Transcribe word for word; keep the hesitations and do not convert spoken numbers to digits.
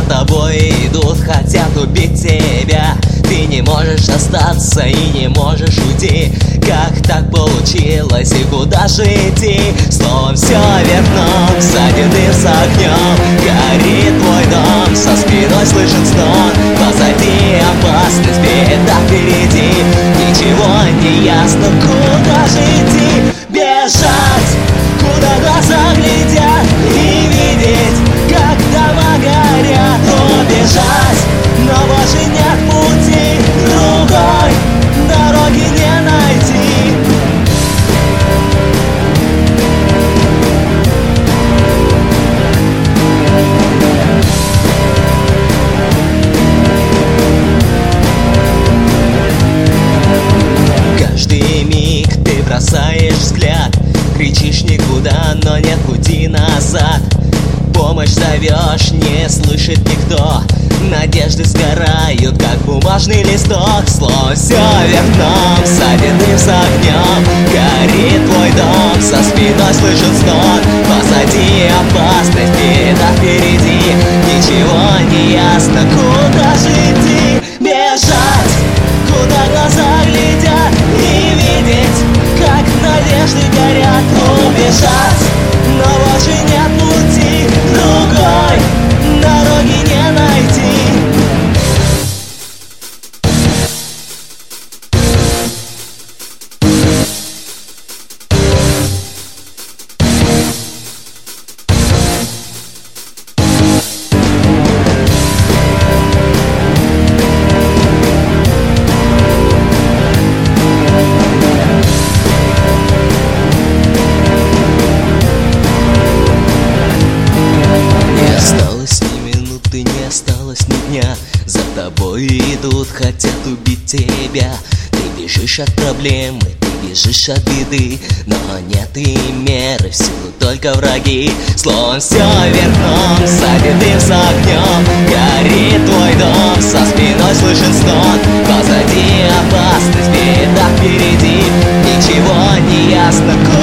тобой идут, хотят убить тебя. Ты не можешь остаться и не можешь уйти. Как так получилось и куда же идти? Словом, все вверх дном, сзади дым с огнем. Горит твой дом, со спиной слышен стон. Позади опасность, беда впереди. Ничего не ясно, куда же идти? Бежать, куда глаза глядят, и видеть, как дома горят. Убежать, но больше нет пути, другой дороги не найти. Каждый миг ты бросаешь взгляд, кричишь никуда, но нет пути назад. Помощь зовешь, не слышит никто. Надежды сгорают, как бумажный листок. Словно все вверх дном, сзади дым с огнем. Горит твой дом, со спиной слышен стон. Позади опасность, беда впереди. Ничего не ясно, куда же идти? Бежать, куда глаза глядят, и видеть, как надежды горят. Убежать, но больше нет пути, другой дороги не найти. За тобой идут, хотят убить тебя. Ты бежишь от проблемы, ты бежишь от беды, но нет и меры, всюду только враги. Словом, все вверх дном, сзади дым с огнем. Горит твой дом, со спиной слышен стон. Позади опасность, беда впереди. Ничего не ясно,